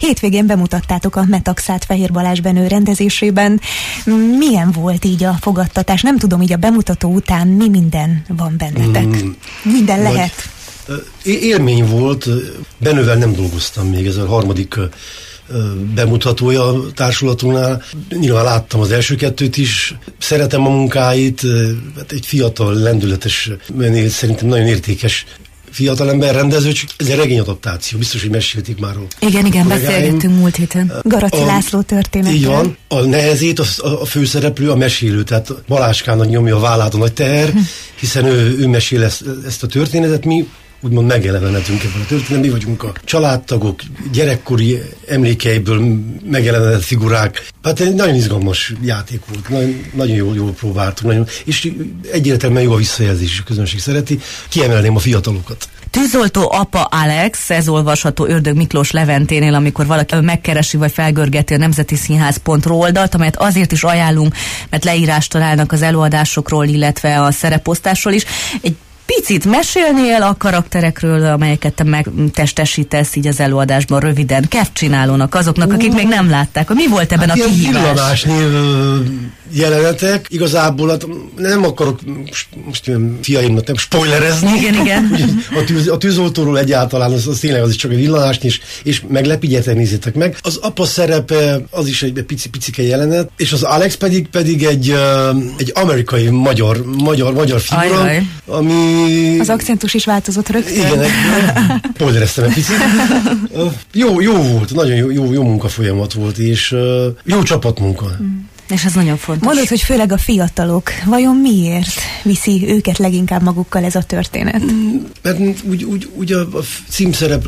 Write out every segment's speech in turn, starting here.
Hétvégén bemutattátok a Metaxát Fehér Balázs Benő rendezésében. Milyen volt így a fogadtatás? Nem tudom, így a bemutató után mi minden van bennetek? Minden lehet? Élmény volt. Benővel nem dolgoztam még, ez a harmadik bemutatója a társulatunknál. Nyilván láttam az első kettőt is, szeretem a munkáit, egy fiatal, lendületes, szerintem nagyon értékes fiatalember rendező, csak ez egy regényadaptáció, biztos, hogy mesélték már. Igen, beszélgettünk múlt héten. Garaci László történet. Így van. A nehezét a főszereplő, a mesélő, tehát Balázskának nyomja a vállát a nagy teher, hiszen ő mesél ezt a történetet, mi úgymond megjelenhetünk ebben a történetben, mi vagyunk a családtagok, gyerekkori emlékeiből megjelenedett figurák. Hát egy nagyon izgalmas játék volt, nagyon jól próbáltuk, és egyértelműen jó a visszajelzés, a közönség szereti. Kiemelném a fiatalokat. Tűzoltó apa Alex, ez olvasható Ördög Miklós Leventénél, amikor valaki megkeresi vagy felgörgeti a nemzetiszínház.ru oldalt, amelyet azért is ajánlunk, mert leírást találnak az előadásokról, illetve a szereposztásról is. Egy picit mesélnél a karakterekről, amelyeket te megtestesítesz így az előadásban röviden, kedvcsinálónak, azoknak, akik még nem látták. Mi volt ebben a kihívás? Villanásnél jelenetek, igazából hát nem akarok most fiaimnak nem spoilerezni. Igen. A tűzoltóról egyáltalán az tényleg az is csak egy villanásni, és meglepigyetek, nézzétek meg. Az apa szerepe az is egy picike jelenet, és az Alex pedig egy amerikai magyar figura, ami az akcentus is változott rögtön. Igen, spoilereztem egy picit. Jó volt, nagyon jó munkafolyamat volt, és jó csapatmunka. És ez nagyon fontos. Mondod, hogy főleg a fiatalok. Vajon miért viszi őket leginkább magukkal ez a történet? Mert úgy a címszerep,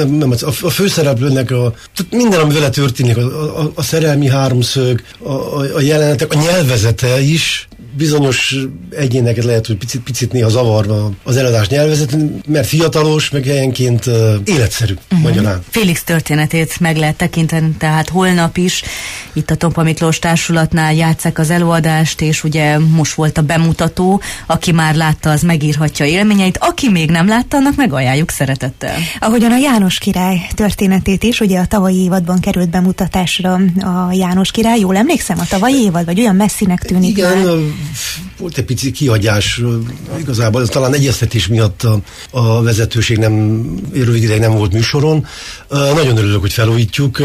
a főszereplőnek tehát minden, ami vele történik, a szerelmi háromszög, a jelenetek, a nyelvezete is, bizonyos egyéneket lehet, hogy picit néha zavarva az előadás nyelvezet, mert fiatalos, meg helyenként életszerű magyarán. Félix történetét meg lehet tekinteni, tehát holnap is itt a Tompa Miklós Társulatnál játsszák az előadást, és ugye most volt a bemutató, aki már látta, az megírhatja élményeit, aki még nem látta, annak megajánljuk szeretettel. Ahogyan a János király történetét is, ugye a tavalyi évadban került bemutatásra a János király, jól emlékszem, a tavalyi évad, vagy olyan messzinek tűnik. Igen, volt egy pici kihagyás, igazából talán egyeztetés miatt a vezetőség rövid ideig nem volt műsoron. Nagyon örülök, hogy felújítjuk,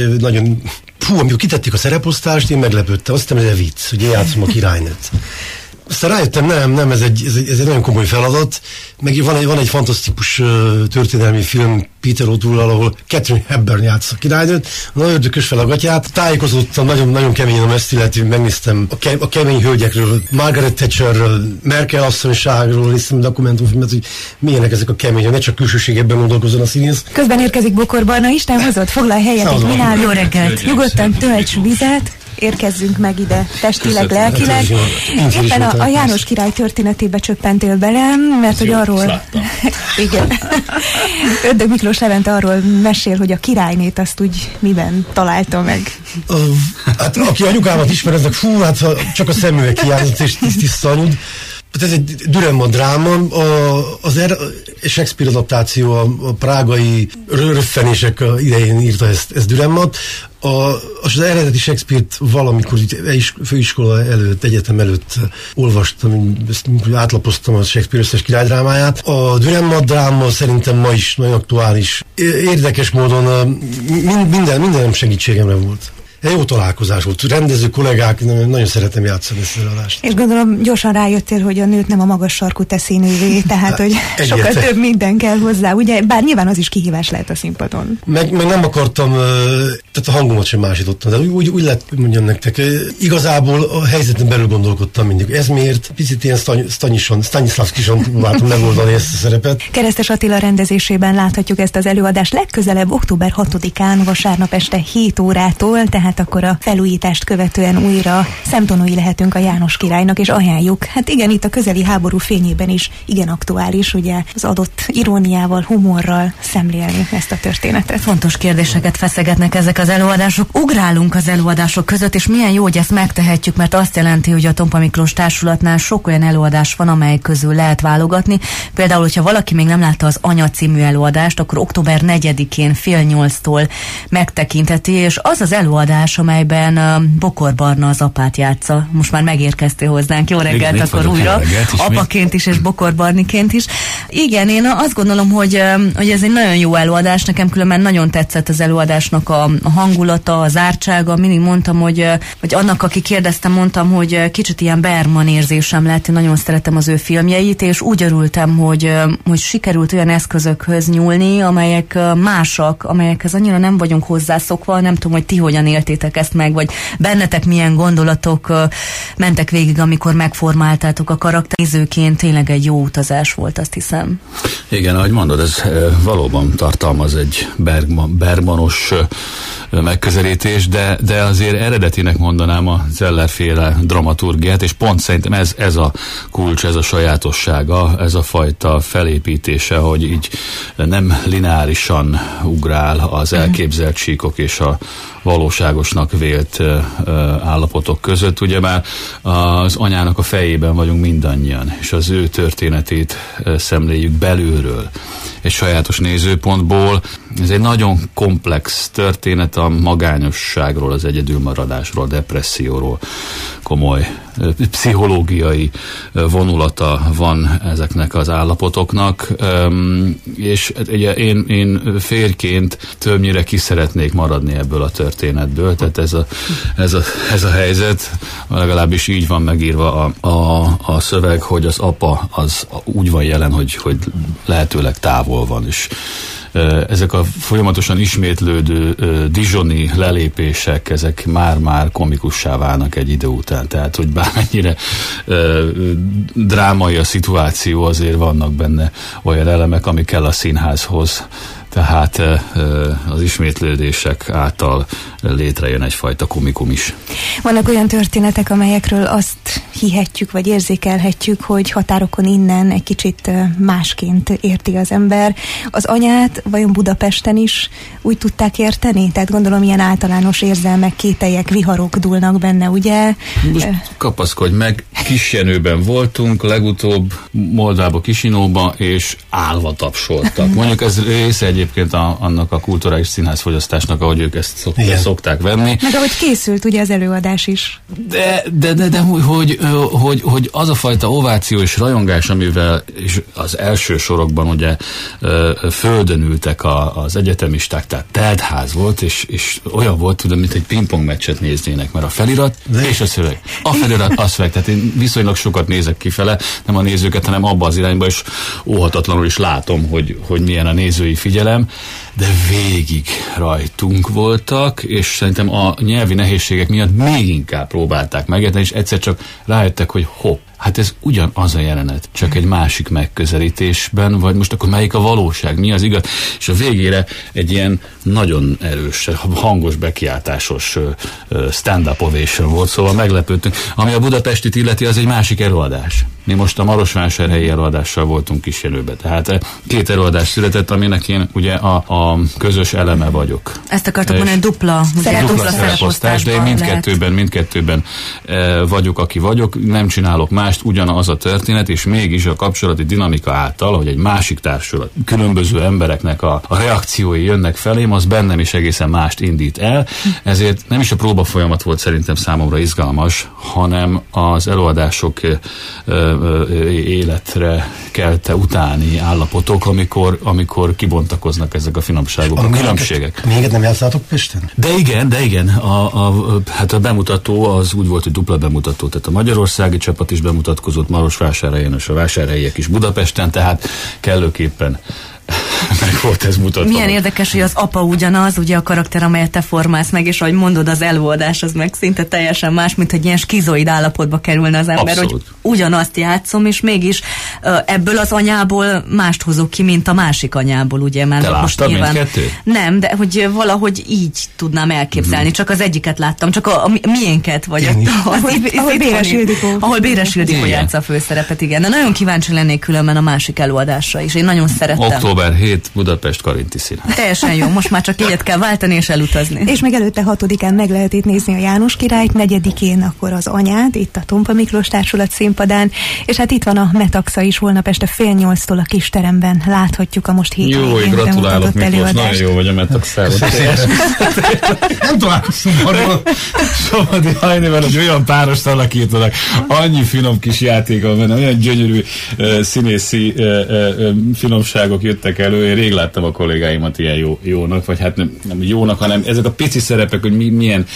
amikor kitették a szereposztást, én meglepődtem, azt hiszem, ez egy vicc, hogy én játszom a királynőt. Aztán rájöttem, nem, ez egy nagyon komoly feladat, meg van egy fantasztikus történelmi film Peter O'Toole-al, ahol Catherine Hepburn játszik a királynőt, nagyon ördökös fel a gatyát, tájékozottam nagyon keményen a messziletű, megnéztem a kemény hölgyekről, Margaret Thatcherről, Merkel asszonyságról, néztem a dokumentumfilmet, hogy milyenek ezek a kemények, ne csak külsőségekben gondolkozzon a színész. Közben érkezik Bokor Barna, Isten hozott, foglalj helyet egy minál, jó reggelt, nyugodtan tölts vizet, érkezzünk meg ide testileg, lelkileg. Éppen a János király történetébe csöppentél bele, mert hogy arról... Igen. Ördög Miklós Levente arról mesél, hogy a királynét azt úgy miben találta meg. Hát aki anyukámat ismer, ezek csak a szemüveg hiányzott és tiszta anyud. Ez egy Dürrenmatt dráma, Shakespeare adaptáció, a prágai röffenések idején írta ezt Dürrenmatt. Az eredeti Shakespeare-t valamikor főiskola előtt, egyetem előtt olvastam, átlapoztam a Shakespeare összes királydrámáját. A Dürrenmatt dráma szerintem ma is nagyon aktuális. Érdekes módon minden segítségemre volt. Egy jó találkozás volt. Rendező kollégák, nagyon szeretem játszani ezt az előadást. És gondolom gyorsan rájöttél, hogy a nőt nem a magas sarkú teszi nővé, tehát hogy sokkal több minden kell hozzá, ugye? Bár nyilván az is kihívás lehet a színpadon. Meg nem akartam, tehát a hangomat sem másítottam, de úgy lett, mondjam nektek. Igazából a helyzeten belül gondolkodtam mindig. Ez miért? Picit ilyen Stanislavskisan próbáltam megoldani ezt a szerepet. Keresztes Attila rendezésében láthatjuk ezt az előadást legközelebb október 6-án vasárnap este 7 órától, tehát tehát akkor a felújítást követően újra szemtanúi lehetünk a János Királynak, és ajánljuk. Hát igen, itt a közeli háború fényében is igen aktuális, ugye az adott iróniával, humorral szemlélni ezt a történetet. Fontos kérdéseket feszegetnek ezek az előadások. Ugrálunk az előadások között, és milyen jó, hogy ezt megtehetjük, mert azt jelenti, hogy a Tompa Miklós Társulatnál sok olyan előadás van, amely közül lehet válogatni. Például, hogyha valaki még nem látta az Anya című előadást, akkor október 4-én 7:30-tól megtekintheti, és az az előadás, amelyben Bokor Barna az apát játsza. Most már megérkeztél hozzánk. Jó reggelt, igen, akkor újra. Apaként is és Bokor Barniként is. Igen, én azt gondolom, hogy ez egy nagyon jó előadás. Nekem különben nagyon tetszett az előadásnak a hangulata, az ártsága. Mindig mondtam, hogy annak, aki kérdeztem, mondtam, hogy kicsit ilyen Bergman érzésem lett. Én nagyon szeretem az ő filmjeit, és úgy örültem, hogy sikerült olyan eszközökhöz nyúlni, amelyek másak, amelyekhez annyira nem vagyunk hozzászokva. Nem tudom, hogy ti hogyan éltétek ezt meg, vagy bennetek milyen gondolatok mentek végig, amikor megformáltátok a karakterizőként. Tényleg egy jó utazás volt, azt hiszem. Igen, ahogy mondod, ez valóban tartalmaz egy Bergmanos megközelítés, de azért eredetinek mondanám a Zeller-féle dramaturgiát, és pont szerintem ez a kulcs, ez a sajátossága, ez a fajta felépítése, hogy így nem lineárisan ugrál az elképzelt síkok és a valóságosnak vélt állapotok között. Ugye már az anyának a fejében vagyunk mindannyian, és az ő történetét szemléljük belülről, egy sajátos nézőpontból. Ez egy nagyon komplex történet a magányosságról, az egyedülmaradásról, a depresszióról, komoly pszichológiai vonulata van ezeknek az állapotoknak, és ugye én férjként többnyire ki szeretnék maradni ebből a történetből, tehát ez a helyzet, legalábbis így van megírva a szöveg, hogy az apa az úgy van jelen, hogy lehetőleg távol van, és ezek a folyamatosan ismétlődő dijoni lelépések, ezek már komikussá válnak egy idő után. Tehát, hogy bármennyire drámai a szituáció, azért vannak benne olyan elemek, ami kell a színházhoz. Tehát az ismétlődések által létrejön egyfajta komikum is. Vannak olyan történetek, amelyekről azt hihetjük, vagy érzékelhetjük, hogy határokon innen egy kicsit másként érti az ember. Az Anyát vajon Budapesten is úgy tudták érteni? Tehát gondolom ilyen általános érzelmek, kételyek, viharok dúlnak benne, ugye? Most kapaszkodj meg, Kisjenőben voltunk, legutóbb Moldába, Kisinóba, és állva tapsoltak. Mondjuk ez része egyébként annak a kulturális színházfogyasztásnak, ahogy ők ezt szokták venni. Meg ahogy készült ugye az előadás is. De hogy az a fajta ováció és rajongás, amivel és az első sorokban ugye földön ültek az egyetemisták, tehát teltház volt, és olyan volt, tudom, mint egy pingpong meccset néznének, mert a felirat és a szöveg. A felirat, a szöveg, tehát én viszonylag sokat nézek kifele, nem a nézőket, hanem abba az irányba, és óhatatlanul is látom, hogy milyen a nézői figyelem, de végig rajtunk voltak, és szerintem a nyelvi nehézségek miatt még inkább próbálták megérteni, és egyszer csak rájöttek, hogy hopp, hát ez ugyanaz a jelenet, csak egy másik megközelítésben, vagy most akkor melyik a valóság, mi az igaz, és a végére egy ilyen nagyon erős, hangos bekiáltásos stand-up ovation volt, szóval meglepődtünk. Ami a budapestit illeti, az egy másik előadás. Mi most a marosvásárhelyi előadással voltunk Kisjenőben, tehát két előadás született, aminek én ugye a közös eleme vagyok. Ezt akartam mondani, dupla szereposztás, de én mindkettőben vagyok, aki vagyok, nem csinálok mást, ugyanaz a történet, és mégis a kapcsolati dinamika által, hogy egy másik társulat, különböző embereknek a reakciói jönnek felém, az bennem is egészen mást indít el, ezért nem is a próba folyamat volt szerintem számomra izgalmas, hanem az előadások életre kelte utáni állapotok, amikor kibontakoznak ezek a finomságok, a különbségek. Minket nem játszátok Pesten? De igen. Hát a bemutató az úgy volt, hogy dupla bemutató, tehát a magyarországi csapat is bemutatkozott Marosvásárhelyen, és a vásárhelyiek is Budapesten, tehát kellőképpen meg volt ez mutatva. Milyen érdekes, hogy az apa ugyanaz, ugye a karakter, amelyet te formálsz meg, és ahogy mondod, az előadás az meg szinte teljesen más, mint egy ilyen skizoid állapotba kerülne az ember, abszolút. hogy ugyanazt játszom, és mégis ebből az anyából mást hozok ki, mint a másik anyából, ugye? Mert te láttad mindkettőt? Nem, de hogy valahogy így tudnám elképzelni, csak az egyiket láttam, csak a miénket, vagy ahol Béres Ildikó játsza a főszerepet, igen. De nagyon kíváncsi lennék különben a másik előadásra is, én nagyon szerettem. Október 7, Budapest Karinti Színház. Teljesen jó, most már csak egyet kell váltani és elutazni. És még előtte 6-án meg lehet itt nézni a János Királyt, 4-én akkor az Anyád, itt a Tompa Miklós Társulat színpadán, és hát itt van a Metaxa is, holnap este 7:30-tól a Kisteremben láthatjuk a most hétvégén bemutatott előadást. Nagyon jó vagy a Metaxával. Nem találkoztunk arról. Somodi Hajnével egy olyan párost alakítanak, annyi finom kis játéka van, olyan gyönyörű színészi finomságok jöttek elő. Én rég láttam a kollégáimat ilyen jónak, vagy hát nem jónak, hanem ezek a pici szerepek, hogy milyen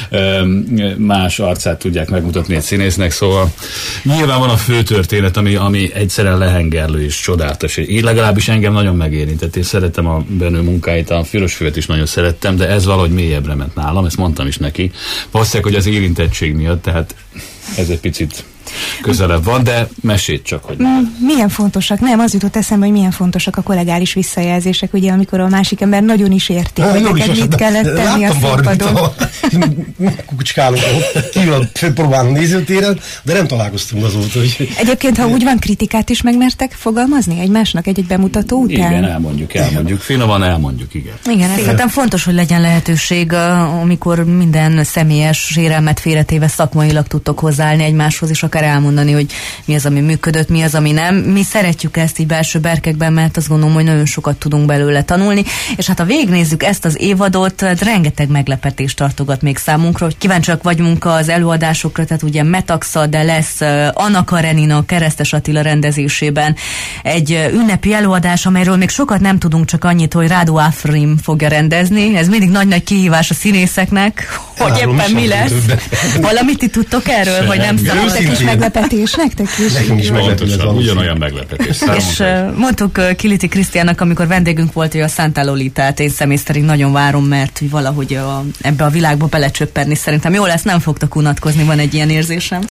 más arcát tudják megmutatni egy színésznek, szóval nyilván van a fő történet, ami egyszerűen lehengerlő és csodálatos. Én legalábbis engem nagyon megérintett, én szeretem a Benő munkáit, a Fürösfüvet is nagyon szerettem, de ez valahogy mélyebbre ment nálam, ezt mondtam is neki. Valószínűleg, hogy az érintettség miatt, tehát ez egy picit közelebb van, de mesét csak, hogy milyen fontosak, nem, az jutott eszembe, hogy milyen fontosak a kollegális visszajelzések, ugye, amikor a másik ember nagyon is érti, hogy neked mit kellett tenni a színpadon. Kucskálunk, kívül próbálom nézőtéren, de nem találkoztunk azóta. Hogy... Egyébként, ha úgy van, kritikát is megmertek fogalmazni egymásnak egy bemutató után? Igen, elmondjuk. Finoman elmondjuk, igen. Igen, ez szerintem fontos, hogy legyen lehetőség, amikor minden személyes sérelmet félretéve szakmailag tudtok hozzáállni egymáshoz, és akár elmondani, hogy mi az, ami működött, mi az, ami nem. Mi szeretjük ezt így belső berkekben, mert azt gondolom, hogy nagyon sokat tudunk belőle tanulni, és hát ha végignézzük ezt az évadot, rengeteg meglepetést tartogat még számunkra, hogy kíváncsiak vagyunk az előadásokra, tehát ugye Metaxa, de lesz Anna Karenina, Keresztes Attila rendezésében egy ünnepi előadás, amelyről még sokat nem tudunk, csak annyit, hogy Rádó Afrim fogja rendezni. Ez mindig nagy-nagy kihívás a színészeknek, hogy éppen mi lesz. Valamit ti tudtok erről, vagy nem számoltak is meglepetés, nektek is? Nekünk is meglepetés. Ugyanolyan meglepetés. És mondtuk Kiliti Krisztiánnak, amikor vendégünk volt, hogy a Santa Lolitát én személy szerint nagyon várom, mert hogy valahogy ebbe a világba belecsöppenni szerintem jó lesz, nem fogtok unatkozni, van egy ilyen érzésem.